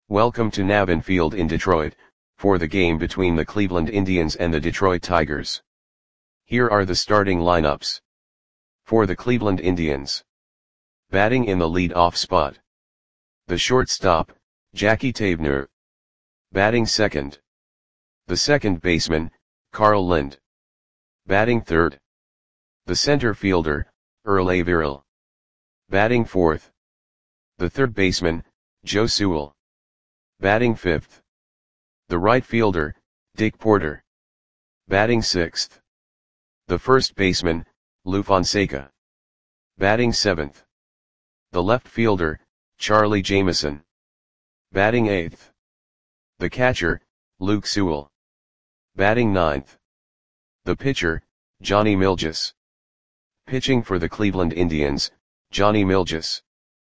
Welcome to Navin Field in Detroit, for the game between the Cleveland Indians and the Detroit Tigers. Here are the starting lineups. For the Cleveland Indians. Batting in the lead-off spot. The shortstop, Jackie Tavener. Batting second. The second baseman, Carl Lind. Batting third. The center fielder, Earl Averill. Batting fourth. The third baseman, Joe Sewell. Batting fifth. The right fielder, Dick Porter. Batting sixth. The first baseman, Lou Fonseca. Batting seventh. The left fielder, Charlie Jameson. Batting eighth. The catcher, Luke Sewell. Batting ninth. The pitcher, Johnny Milges. Pitching for the Cleveland Indians, Johnny Milges.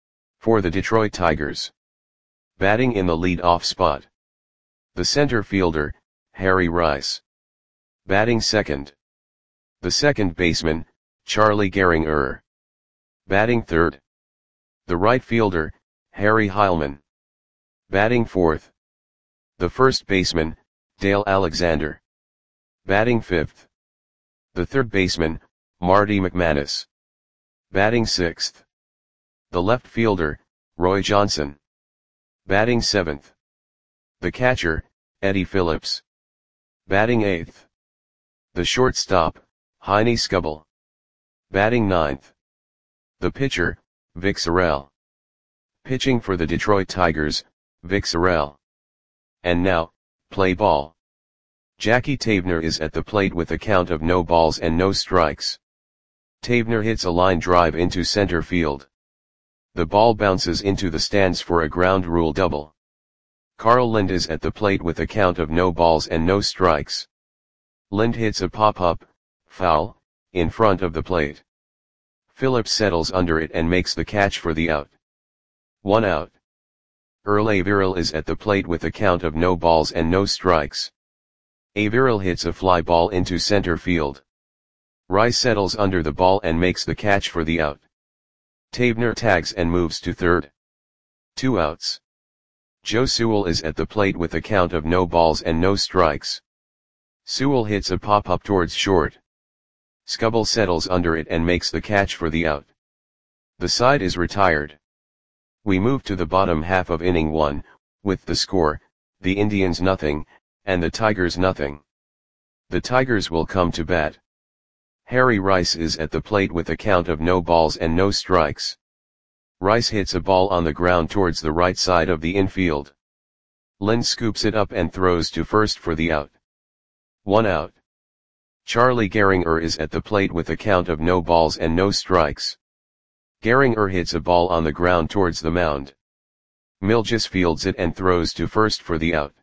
For the Detroit Tigers. Batting in the lead-off spot. The center fielder, Harry Rice. Batting second. The second baseman, Charlie Gehringer. Batting third. The right fielder, Harry Heilmann. Batting fourth. The first baseman, Dale Alexander. Batting fifth. The third baseman, Marty McManus. Batting sixth. The left fielder, Roy Johnson. Batting seventh. The catcher, Eddie Phillips. Batting eighth. The shortstop, Heine Skubal. Batting ninth. The pitcher, Vic Sorrell. Pitching for the Detroit Tigers, Vic Sorrell. And now, play ball. Jackie Tavener is at the plate with a count of no balls and no strikes. Tavener hits a line drive into center field. The ball bounces into the stands for a ground rule double. Carl Lind is at the plate with a count of no balls and no strikes. Lind hits a pop-up, foul, in front of the plate. Phillips settles under it and makes the catch for the out. 1 out. Earl Averill is at the plate with a count of no balls and no strikes. Averill hits a fly ball into center field. Rice settles under the ball and makes the catch for the out. Tavener tags and moves to third. 2 outs. Joe Sewell is at the plate with a count of no balls and no strikes. Sewell hits a pop-up towards short. Skubal settles under it and makes the catch for the out. The side is retired. We move to the bottom half of inning 1, with the score, the Indians nothing, and the Tigers nothing. The Tigers will come to bat. Harry Rice is at the plate with a count of no balls and no strikes. Rice hits a ball on the ground towards the right side of the infield. Lind scoops it up and throws to first for the out. 1 out. Charlie Gehringer is at the plate with a count of no balls and no strikes. Gehringer hits a ball on the ground towards the mound. Milges fields it and throws to first for the out.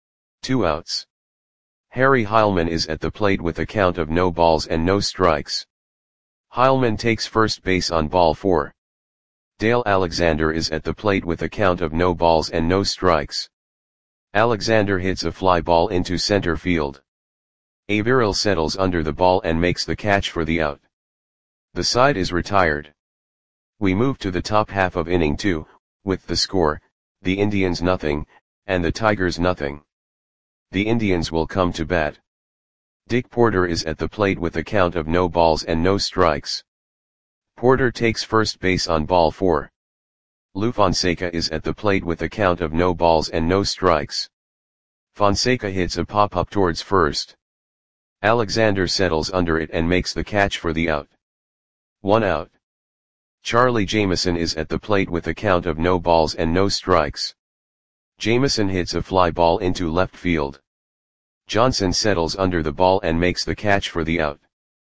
2 outs. Harry Heilmann is at the plate with a count of no balls and no strikes. Heilmann takes first base on ball 4. Dale Alexander is at the plate with a count of no balls and no strikes. Alexander hits a fly ball into center field. Averill settles under the ball and makes the catch for the out. The side is retired. We move to the top half of inning 2, with the score, the Indians nothing, and the Tigers nothing. The Indians will come to bat. Dick Porter is at the plate with a count of no balls and no strikes. Porter takes first base on ball 4. Lou Fonseca is at the plate with a count of no balls and no strikes. Fonseca hits a pop-up towards first. Alexander settles under it and makes the catch for the out. 1 out. Charlie Jameson is at the plate with a count of no balls and no strikes. Jameson hits a fly ball into left field. Johnson settles under the ball and makes the catch for the out.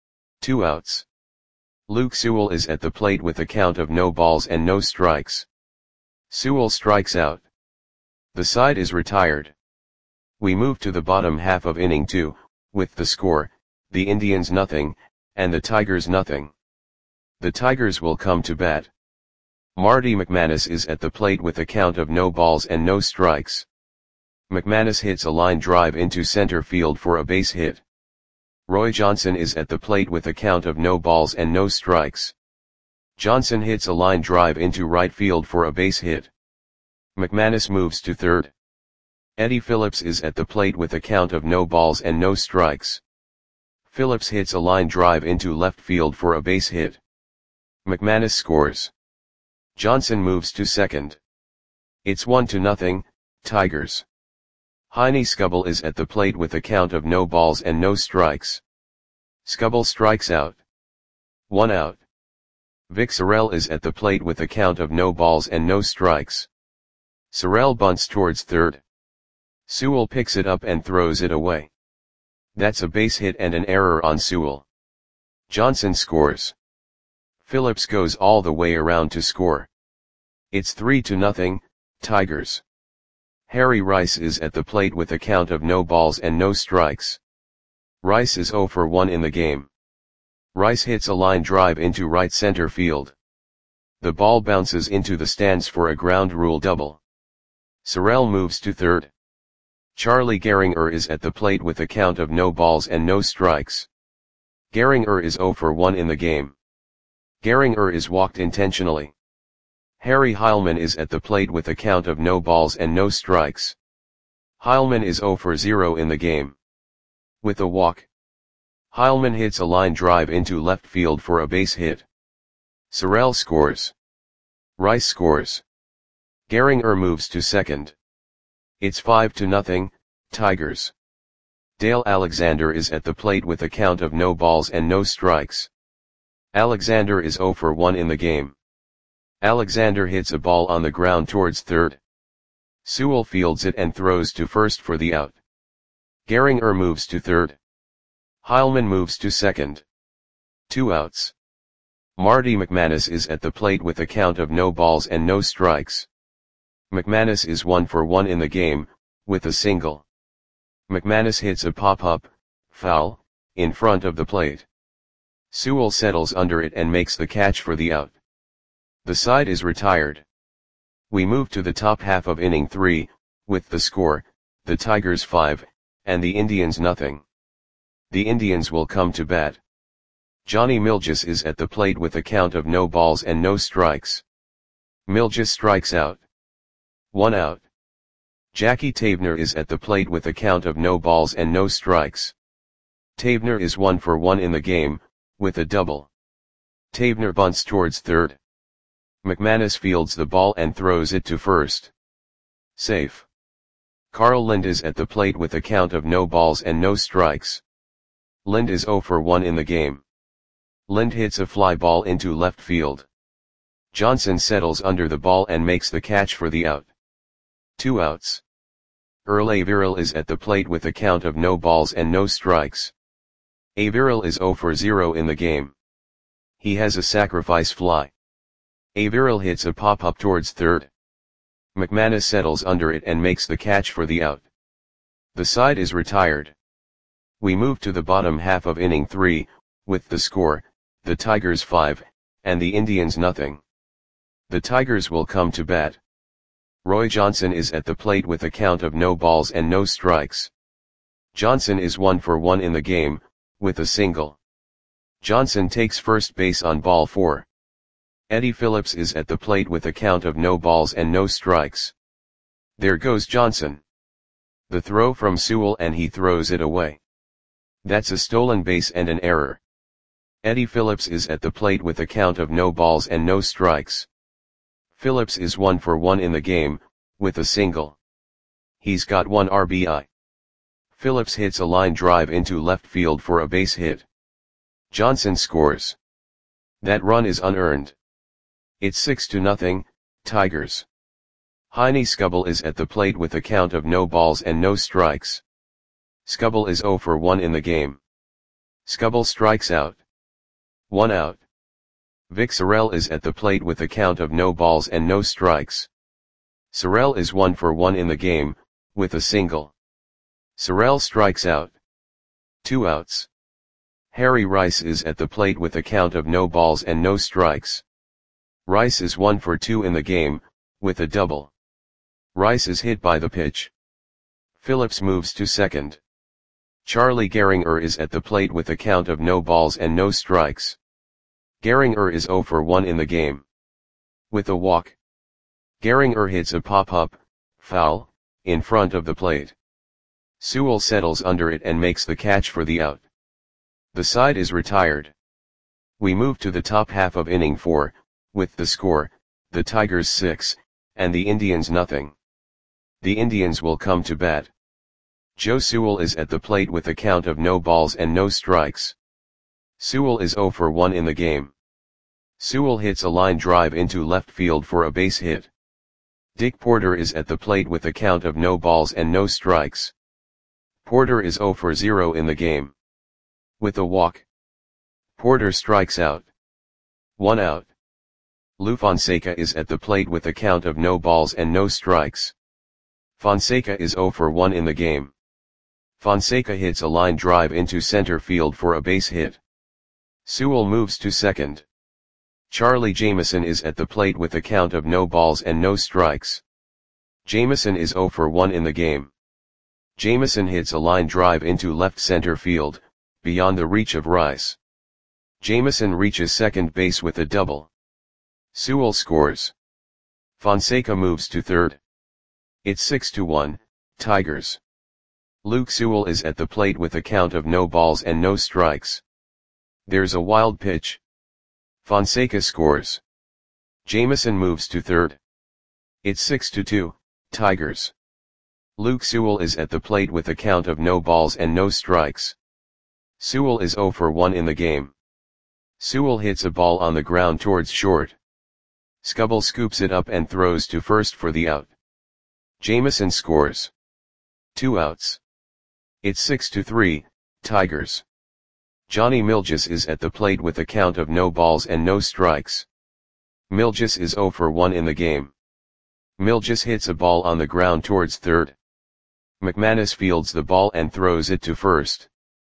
2 outs. Luke Sewell is at the plate with a count of no balls and no strikes. Sewell strikes out. The side is retired. We move to the bottom half of inning 2, with the score, the Indians nothing, and the Tigers nothing. The Tigers will come to bat. Marty McManus is at the plate with a count of no balls and no strikes. McManus hits a line drive into center field for a base hit. Roy Johnson is at the plate with a count of no balls and no strikes. Johnson hits a line drive into right field for a base hit. McManus moves to third. Eddie Phillips is at the plate with a count of no balls and no strikes. Phillips hits a line drive into left field for a base hit. McManus scores. Johnson moves to second. It's 1-0, Tigers. Heine Skubal is at the plate with a count of no balls and no strikes. Skubal strikes out. 1 out. Vic Sorrell is at the plate with a count of no balls and no strikes. Sorrell bunts towards third. Sewell picks it up and throws it away. That's a base hit and an error on Sewell. Johnson scores. Phillips goes all the way around to score. It's 3-0, Tigers. Harry Rice is at the plate with a count of no balls and no strikes. Rice is 0 for 1 in the game. Rice hits a line drive into right center field. The ball bounces into the stands for a ground rule double. Sorrell moves to third. Charlie Gehringer is at the plate with a count of no balls and no strikes. Gehringer is 0 for 1 in the game. Gehringer is walked intentionally. Harry Heilmann is at the plate with a count of no balls and no strikes. Heilmann is 0 for 0 in the game. With a walk, Heilmann hits a line drive into left field for a base hit. Sorrell scores. Rice scores. Gehringer moves to second. It's 5-0, Tigers. Dale Alexander is at the plate with a count of no balls and no strikes. Alexander is 0 for 1 in the game. Alexander hits a ball on the ground towards third. Sewell fields it and throws to first for the out. Gehringer moves to third. Heilmann moves to second. 2 outs. Marty McManus is at the plate with a count of no balls and no strikes. McManus is 1 for 1 in the game, with a single. McManus hits a pop-up, foul, in front of the plate. Sewell settles under it and makes the catch for the out. The side is retired. We move to the top half of inning 3, with the score, the Tigers 5, and the Indians nothing. The Indians will come to bat. Johnny Milgis is at the plate with a count of no balls and no strikes. Milgis strikes out. 1 out. Jackie Tavener is at the plate with a count of no balls and no strikes. Tavener is 1 for 1 in the game, with a double. Tavener bunts towards third. McManus fields the ball and throws it to first. Safe. Carl Lind is at the plate with a count of no balls and no strikes. Lind is 0 for 1 in the game. Lind hits a fly ball into left field. Johnson settles under the ball and makes the catch for the out. 2 outs. Earl Averill is at the plate with a count of no balls and no strikes. Averill is 0 for 0 in the game. He has a sacrifice fly. Averill hits a pop-up towards third. McManus settles under it and makes the catch for the out. The side is retired. We move to the bottom half of inning 3, with the score, the Tigers 5, and the Indians nothing. The Tigers will come to bat. Roy Johnson is at the plate with a count of no balls and no strikes. Johnson is 1 for 1 in the game, with a single. Johnson takes first base on ball 4. Eddie Phillips is at the plate with a count of no balls and no strikes. There goes Johnson. The throw from Sewell and he throws it away. That's a stolen base and an error. Eddie Phillips is at the plate with a count of no balls and no strikes. Phillips is 1 for 1 in the game, with a single. He's got 1 RBI. Phillips hits a line drive into left field for a base hit. Johnson scores. That run is unearned. It's 6-0, Tigers. Heine Skubal is at the plate with a count of no balls and no strikes. Skubal is 0 for 1 in the game. Skubal strikes out. 1 out. Vic Sorrell is at the plate with a count of no balls and no strikes. Sorrell is 1 for 1 in the game, with a single. Sorrell strikes out. 2 outs. Harry Rice is at the plate with a count of no balls and no strikes. Rice is 1 for 2 in the game, with a double. Rice is hit by the pitch. Phillips moves to second. Charlie Gehringer is at the plate with a count of no balls and no strikes. Gehringer is 0 for 1 in the game. With a walk, Gehringer hits a pop-up, foul, in front of the plate. Sewell settles under it and makes the catch for the out. The side is retired. We move to the top half of inning 4, with the score, the Tigers 6, and the Indians nothing. The Indians will come to bat. Joe Sewell is at the plate with a count of no balls and no strikes. Sewell is 0 for 1 in the game. Sewell hits a line drive into left field for a base hit. Dick Porter is at the plate with a count of no balls and no strikes. Porter is 0 for 0 in the game. With a walk, Porter strikes out. 1 out. Lou Fonseca is at the plate with a count of no balls and no strikes. Fonseca is 0 for 1 in the game. Fonseca hits a line drive into center field for a base hit. Sewell moves to second. Charlie Jameson is at the plate with a count of no balls and no strikes. Jameson is 0 for 1 in the game. Jameson hits a line drive into left center field, beyond the reach of Rice. Jameson reaches second base with a double. Sewell scores. Fonseca moves to third. It's 6-1, Tigers. Luke Sewell is at the plate with a count of no balls and no strikes. There's a wild pitch. Fonseca scores. Jameson moves to third. It's 6-2, Tigers. Luke Sewell is at the plate with a count of no balls and no strikes. Sewell is 0 for 1 in the game. Sewell hits a ball on the ground towards short. Skubal scoops it up and throws to first for the out. Jameson scores. 2 outs. It's 6-3, Tigers. Johnny Milges is at the plate with a count of no balls and no strikes. Milges is 0 for 1 in the game. Milges hits a ball on the ground towards third. McManus fields the ball and throws it to first.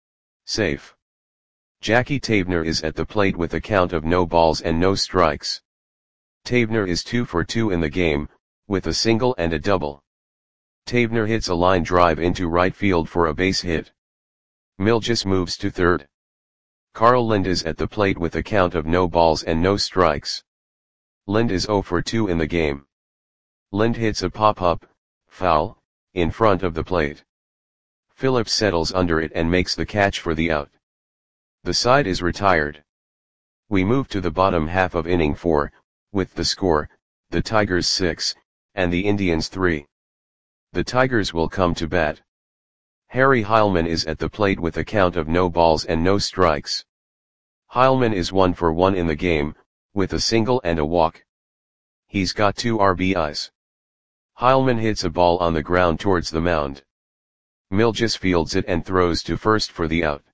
Safe. Jackie Tavener is at the plate with a count of no balls and no strikes. Tavener is 2 for 2 in the game, with a single and a double. Tavener hits a line drive into right field for a base hit. Milges moves to third. Carl Lind is at the plate with a count of no balls and no strikes. Lind is 0 for 2 in the game. Lind hits a pop-up, foul, in front of the plate. Phillips settles under it and makes the catch for the out. The side is retired. We move to the bottom half of inning 4, with the score, the Tigers 6, and the Indians 3. The Tigers will come to bat. Harry Heilman is at the plate with a count of no balls and no strikes. Heilman is 1 for 1 in the game, with a single and a walk. He's got 2 RBIs. Heilman hits a ball on the ground towards the mound. Milges fields it and throws to first for the out.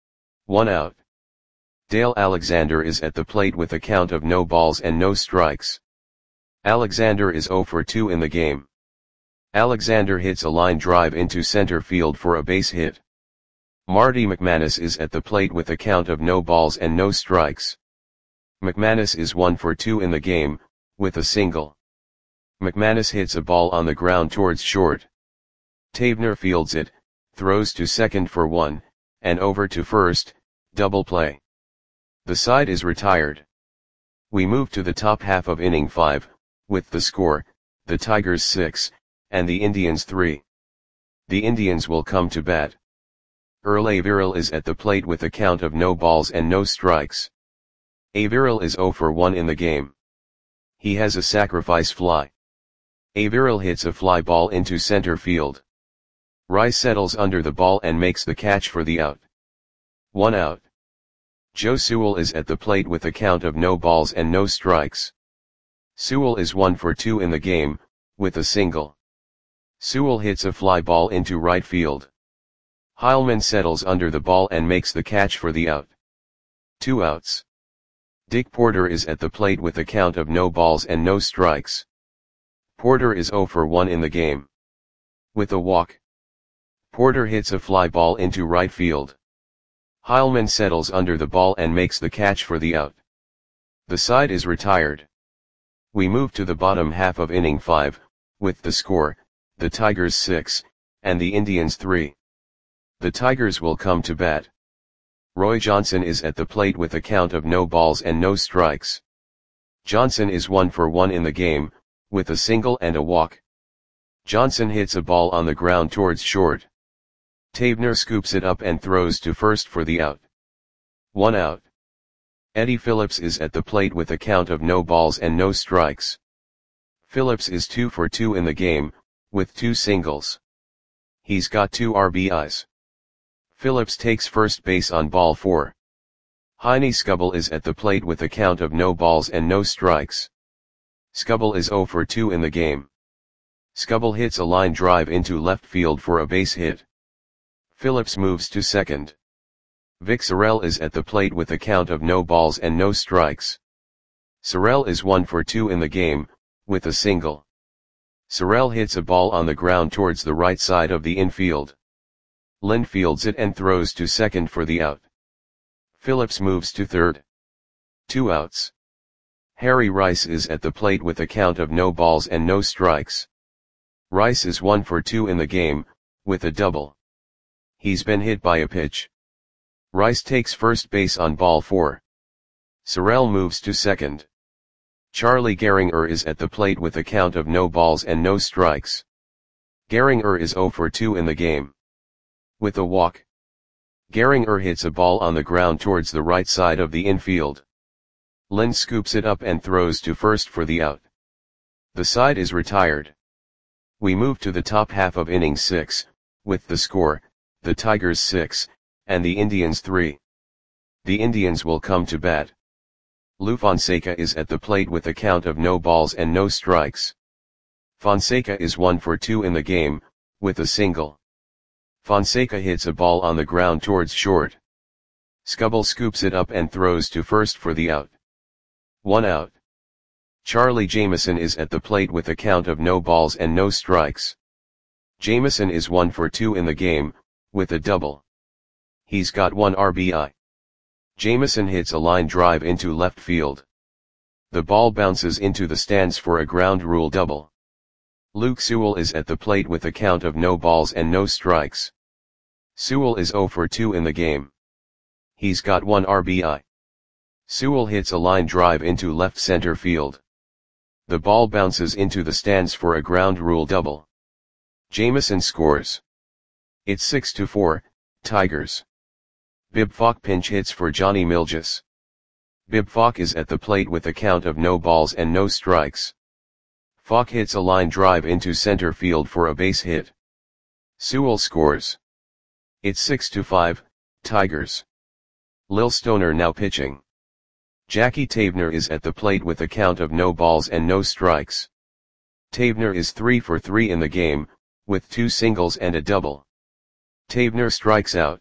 1 out. Dale Alexander is at the plate with a count of no balls and no strikes. Alexander is 0 for 2 in the game. Alexander hits a line drive into center field for a base hit. Marty McManus is at the plate with a count of no balls and no strikes. McManus is 1 for 2 in the game, with a single. McManus hits a ball on the ground towards short. Tavener fields it, throws to second for 1, and over to first, double play. The side is retired. We move to the top half of inning 5, with the score, the Tigers 6, and the Indians 3. The Indians will come to bat. Earl Averill is at the plate with a count of no balls and no strikes. Averill is 0 for 1 in the game. He has a sacrifice fly. Averill hits a fly ball into center field. Rice settles under the ball and makes the catch for the out. 1 out. Joe Sewell is at the plate with a count of no balls and no strikes. Sewell is 1 for 2 in the game, with a single. Sewell hits a fly ball into right field. Heilman settles under the ball and makes the catch for the out. 2 outs. Dick Porter is at the plate with a count of no balls and no strikes. Porter is 0 for 1 in the game. With a walk, Porter hits a fly ball into right field. Heilman settles under the ball and makes the catch for the out. The side is retired. We move to the bottom half of inning 5, with the score, the Tigers 6, and the Indians 3. The Tigers will come to bat. Roy Johnson is at the plate with a count of no balls and no strikes. Johnson is 1 for 1 in the game, with a single and a walk. Johnson hits a ball on the ground towards short. Tavener scoops it up and throws to first for the out. 1 out. Eddie Phillips is at the plate with a count of no balls and no strikes. Phillips is 2 for 2 in the game, with 2 singles. He's got 2 RBIs. Phillips takes first base on ball 4. Heine Skubal is at the plate with a count of no balls and no strikes. Skubal is 0 for 2 in the game. Skubal hits a line drive into left field for a base hit. Phillips moves to second. Vic Sorrell is at the plate with a count of no balls and no strikes. Sorrell is 1 for 2 in the game, with a single. Sorrell hits a ball on the ground towards the right side of the infield. Lind fields it and throws to second for the out. Phillips moves to third. 2 outs. Harry Rice is at the plate with a count of no balls and no strikes. Rice is 1 for 2 in the game, with a double. He's been hit by a pitch. Rice takes first base on ball 4. Sorrell moves to second. Charlie Gehringer is at the plate with a count of no balls and no strikes. Gehringer is 0 for 2 in the game. With a walk. Gehringer hits a ball on the ground towards the right side of the infield. Lind scoops it up and throws to first for the out. The side is retired. We move to the top half of inning 6, with the score, the Tigers 6, and the Indians 3. The Indians will come to bat. Lou Fonseca is at the plate with a count of no balls and no strikes. Fonseca is 1 for 2 in the game, with a single. Fonseca hits a ball on the ground towards short. Skubal scoops it up and throws to first for the out. 1 out. Charlie Jameson is at the plate with a count of no balls and no strikes. Jameson is 1 for 2 in the game, with a double. He's got 1 RBI. Jameson hits a line drive into left field. The ball bounces into the stands for a ground rule double. Luke Sewell is at the plate with a count of no balls and no strikes. Sewell is 0 for 2 in the game. He's got 1 RBI. Sewell hits a line drive into left center field. The ball bounces into the stands for a ground rule double. Jameson scores. It's 6-4, Tigers. Bib Falk pinch hits for Johnny Milges. Bib Falk is at the plate with a count of no balls and no strikes. Falk hits a line drive into center field for a base hit. Sewell scores. It's 6-5, Tigers. Lil Stoner now pitching. Jackie Tavener is at the plate with a count of no balls and no strikes. Tavener is 3 for 3 in the game, with 2 singles and a double. Tavener strikes out.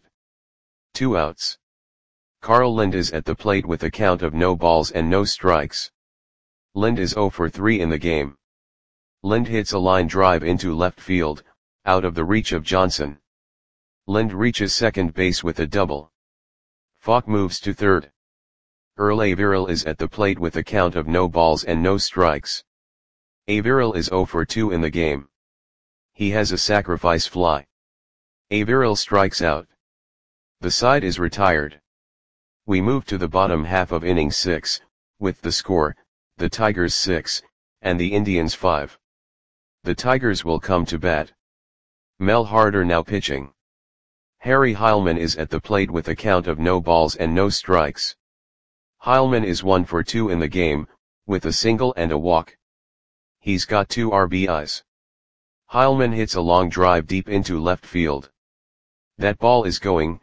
2 outs. Carl Lind is at the plate with a count of no balls and no strikes. Lind is 0 for 3 in the game. Lind hits a line drive into left field, out of the reach of Johnson. Lind reaches second base with a double. Falk moves to third. Earl Averill is at the plate with a count of no balls and no strikes. Averill is 0 for 2 in the game. He has a sacrifice fly. Averill strikes out. The side is retired. We move to the bottom half of inning 6, with the score, the Tigers 6, and the Indians 5. The Tigers will come to bat. Mel Harder now pitching. Harry Heilman is at the plate with a count of no balls and no strikes. Heilman is 1 for 2 in the game, with a single and a walk. He's got 2 RBIs. Heilman hits a long drive deep into left field. That ball is gone.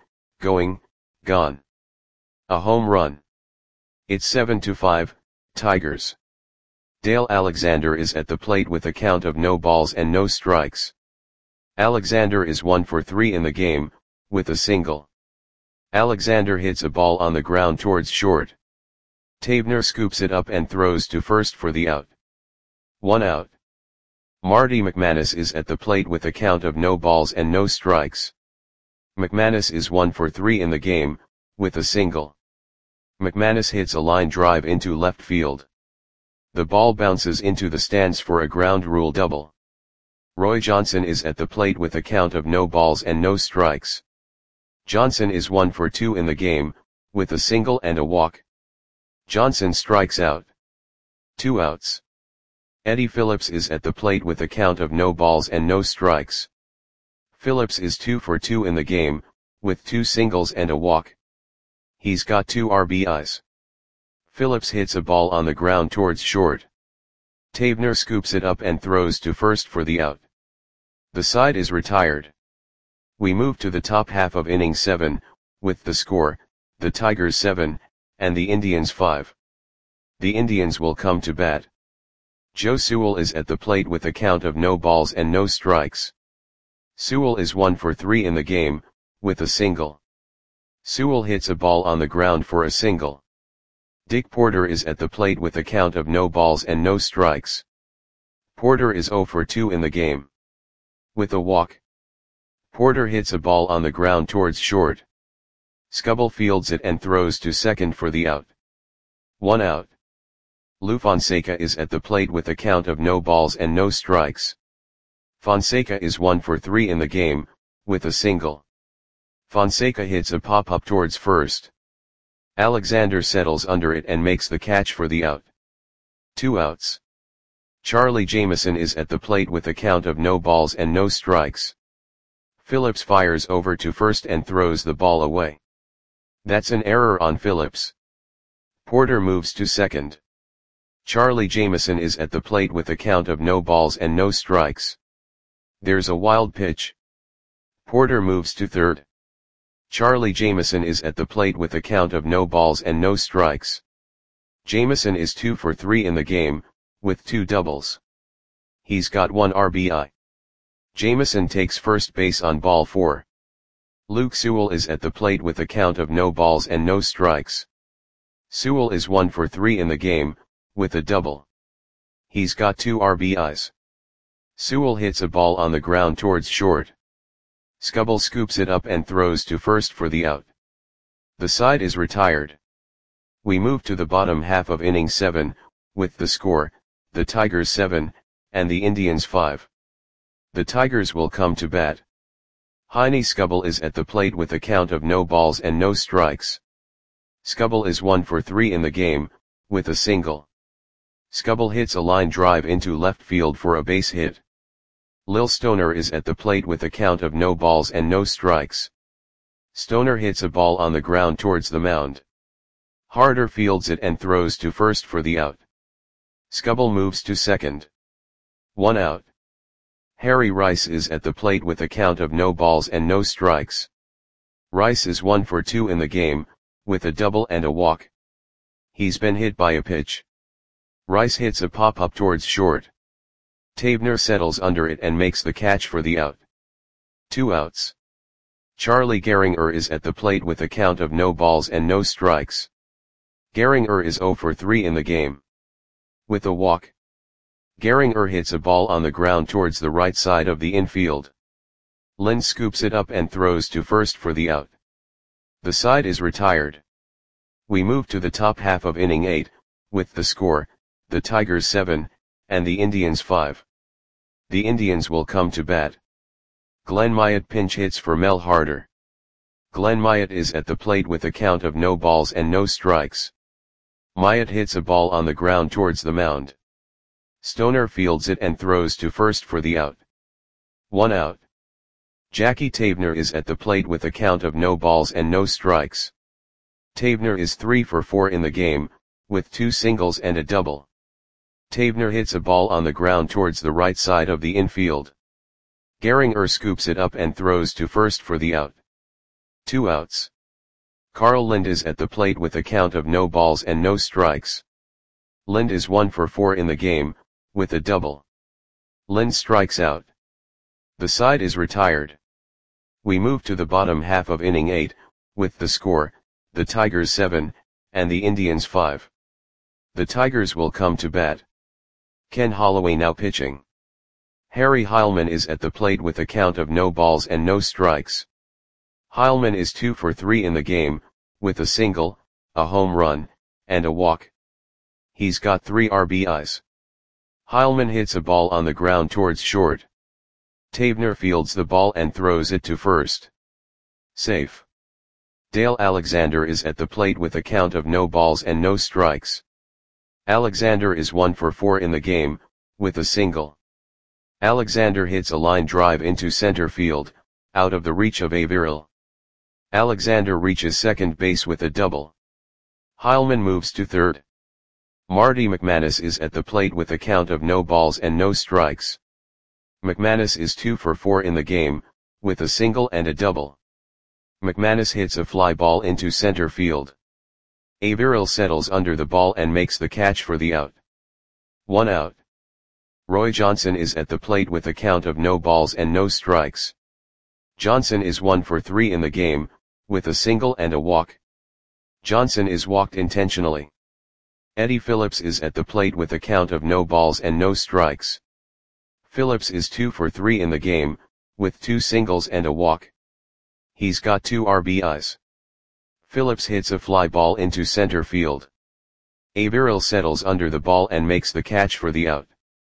A home run. It's 7-5, Tigers. Dale Alexander is at the plate with a count of no balls and no strikes. Alexander is 1 for 3 in the game, with a single. Alexander hits a ball on the ground towards short. Tavener scoops it up and throws to first for the out. 1 out. Marty McManus is at the plate with a count of no balls and no strikes. McManus is 1 for 3 in the game, with a single. McManus hits a line drive into left field. The ball bounces into the stands for a ground rule double. Roy Johnson is at the plate with a count of no balls and no strikes. Johnson is 1 for 2 in the game, with a single and a walk. Johnson strikes out. 2 outs. Eddie Phillips is at the plate with a count of no balls and no strikes. Phillips is 2 for 2 in the game, with 2 singles and a walk. He's got 2 RBIs. Phillips hits a ball on the ground towards short. Tavener scoops it up and throws to first for the out. The side is retired. We move to the top half of inning 7, with the score, the Tigers 7, and the Indians 5. The Indians will come to bat. Joe Sewell is at the plate with a count of no balls and no strikes. Sewell is 1 for 3 in the game, with a single. Sewell hits a ball on the ground for a single. Dick Porter is at the plate with a count of no balls and no strikes. Porter is 0 for 2 in the game. With a walk. Porter hits a ball on the ground towards short. Skubal fields it and throws to second for the out. 1 out. Lou Fonseca is at the plate with a count of no balls and no strikes. Fonseca is 1 for 3 in the game, with a single. Fonseca hits a pop-up towards first. Alexander settles under it and makes the catch for the out. 2 outs. Charlie Jameson is at the plate with a count of no balls and no strikes. Phillips fires over to first and throws the ball away. That's an error on Phillips. Porter moves to second. Charlie Jameson is at the plate with a count of no balls and no strikes. There's a wild pitch. Porter moves to third. Charlie Jameson is at the plate with a count of no balls and no strikes. Jameson is 2 for 3 in the game, with 2 doubles. He's got 1 RBI. Jameson takes first base on ball 4. Luke Sewell is at the plate with a count of no balls and no strikes. Sewell is 1 for 3 in the game, with a double. He's got 2 RBIs. Sewell hits a ball on the ground towards short. Skubal scoops it up and throws to first for the out. The side is retired. We move to the bottom half of inning 7, with the score, the Tigers 7, and the Indians 5. The Tigers will come to bat. Heine Skubal is at the plate with a count of no balls and no strikes. Skubal is 1 for 3 in the game, with a single. Skubal hits a line drive into left field for a base hit. Lil Stoner is at the plate with a count of no balls and no strikes. Stoner hits a ball on the ground towards the mound. Harder fields it and throws to first for the out. Skubal moves to second. 1 out. Harry Rice is at the plate with a count of no balls and no strikes. Rice is 1 for 2 in the game, with a double and a walk. He's been hit by a pitch. Rice hits a pop-up towards short. Tavener settles under it and makes the catch for the out. 2 outs. Charlie Gehringer is at the plate with a count of no balls and no strikes. Gehringer is 0 for 3 in the game. With a walk. Gehringer hits a ball on the ground towards the right side of the infield. Lind scoops it up and throws to first for the out. The side is retired. We move to the top half of inning 8, with the score, the Tigers 7, and the Indians 5. The Indians will come to bat. Glenn Myatt pinch hits for Mel Harder. Glenn Myatt is at the plate with a count of no balls and no strikes. Myatt hits a ball on the ground towards the mound. Stoner fields it and throws to first for the out. 1 out. Jackie Tavener is at the plate with a count of no balls and no strikes. Tavener is 3 for 4 in the game, with 2 singles and a double. Tavener hits a ball on the ground towards the right side of the infield. Gehringer scoops it up and throws to first for the out. 2 outs. Carl Lind is at the plate with a count of no balls and no strikes. Lind is 1 for 4 in the game, with a double. Lind strikes out. The side is retired. We move to the bottom half of inning 8, with the score, the Tigers 7, and the Indians 5. The Tigers will come to bat. Ken Holloway now pitching. Harry Heilman is at the plate with a count of no balls and no strikes. Heilman is 2 for 3 in the game, with a single, a home run, and a walk. He's got 3 RBIs. Heilman hits a ball on the ground towards short. Tavener fields the ball and throws it to first. Safe. Dale Alexander is at the plate with a count of no balls and no strikes. Alexander is 1 for 4 in the game, with a single. Alexander hits a line drive into center field, out of the reach of Averill. Alexander reaches second base with a double. Heilmann moves to third. Marty McManus is at the plate with a count of no balls and no strikes. McManus is 2 for 4 in the game, with a single and a double. McManus hits a fly ball into center field. Averill settles under the ball and makes the catch for the out. 1 out. Roy Johnson is at the plate with a count of no balls and no strikes. Johnson is 1 for 3 in the game, with a single and a walk. Johnson is walked intentionally. Eddie Phillips is at the plate with a count of no balls and no strikes. Phillips is 2 for 3 in the game, with 2 singles and a walk. He's got 2 RBIs. Phillips hits a fly ball into center field. Averill settles under the ball and makes the catch for the out.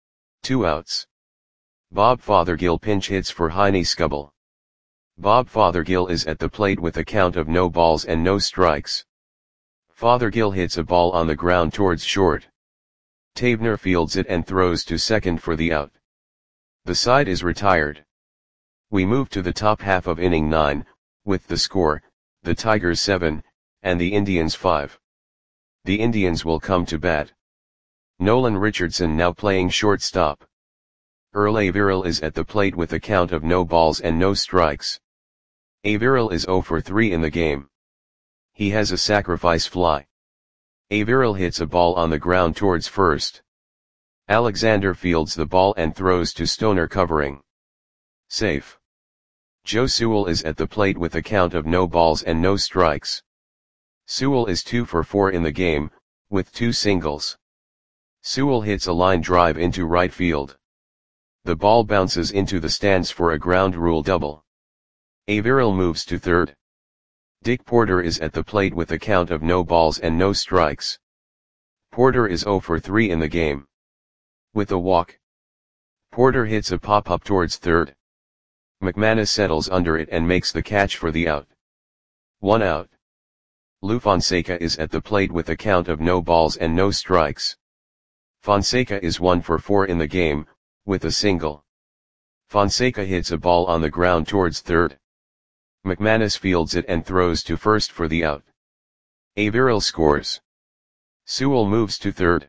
2 outs. Bob Fothergill pinch hits for Heine Skubal. Bob Fothergill is at the plate with a count of no balls and no strikes. Fothergill hits a ball on the ground towards short. Tavener fields it and throws to second for the out. The side is retired. We move to the top half of inning 9, with the score, the Tigers 7, and the Indians 5. The Indians will come to bat. Nolan Richardson now playing shortstop. Earl Averill is at the plate with a count of no balls and no strikes. Averill is 0 for 3 in the game. He has a sacrifice fly. Averill hits a ball on the ground towards first. Alexander fields the ball and throws to Stoner covering. Safe. Joe Sewell is at the plate with a count of no balls and no strikes. Sewell is 2 for 4 in the game, with 2 singles. Sewell hits a line drive into right field. The ball bounces into the stands for a ground rule double. Averill moves to third. Dick Porter is at the plate with a count of no balls and no strikes. Porter is 0 for 3 in the game. With a walk. Porter hits a pop-up towards third. McManus settles under it and makes the catch for the out. 1 out. Lou Fonseca is at the plate with a count of no balls and no strikes. Fonseca is 1 for 4 in the game, with a single. Fonseca hits a ball on the ground towards third. McManus fields it and throws to first for the out. Averill scores. Sewell moves to third.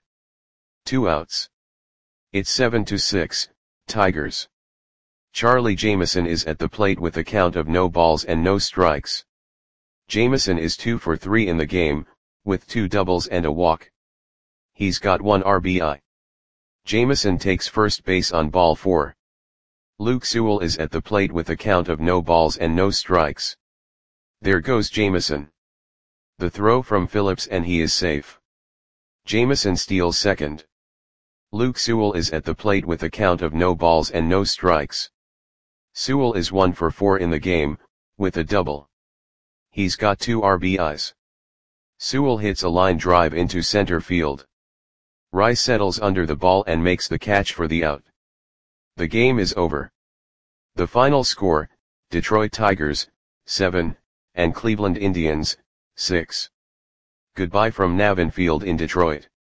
2 outs. It's 7-6, Tigers. Charlie Jameson is at the plate with a count of no balls and no strikes. Jameson is 2 for 3 in the game, with 2 doubles and a walk. He's got 1 RBI. Jameson takes first base on ball 4. Luke Sewell is at the plate with a count of no balls and no strikes. There goes Jameson. The throw from Phillips and he is safe. Jameson steals second. Luke Sewell is at the plate with a count of no balls and no strikes. Sewell is 1 for 4 in the game, with a double. He's got 2 RBIs. Sewell hits a line drive into center field. Rice settles under the ball and makes the catch for the out. The game is over. The final score, Detroit Tigers, 7, and Cleveland Indians, 6. Goodbye from Navin Field in Detroit.